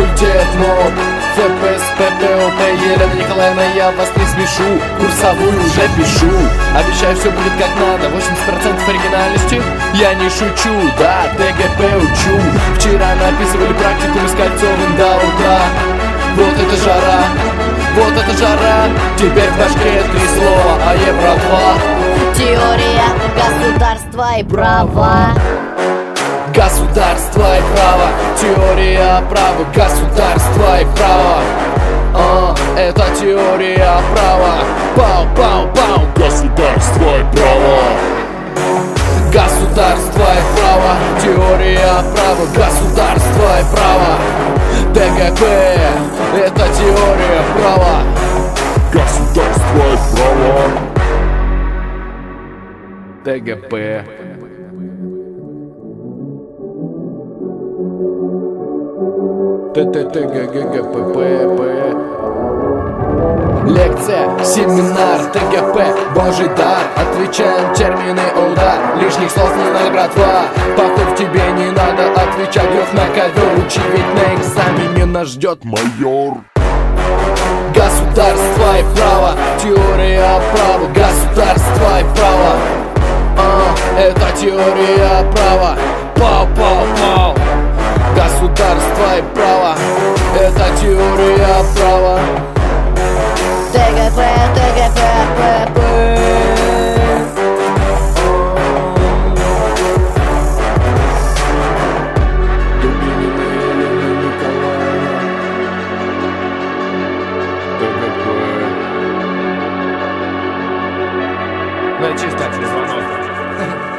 факультет МОП, ФПС, ППОП, Елена Николаевна, я вас не смешу. Курсовую уже пишу, обещаю, все будет как надо. 80% оригинальности, я не шучу. Да, ТГП учу. Вчера написывали практикум с Кольцовым до утра. Вот это жара, вот это жара. Теперь в башке 3 слова, а евро 2. Теория государства и права. Государство и право, теория права, государство и право. Это теория права. Пау-пау-пау. Государство и право. Государство и право, теория права, государство и право. ТГП, это теория права. Государство и право. ТГП. ТТТГГПП. Лекция, семинар, ТГП, божий дар. Отвечаем термины, удар. Лишних слов не надо, братва. Похуй, тебе не надо отвечать. Грех на ковер, учи, ведь на экзамене нас ждет майор. Государство и право, теория права, государство и право. Это теория права. Пау-пау-пау. Государство и право, это теория права. ТГП, ТГП, ПП. Ну, чисто через звонок.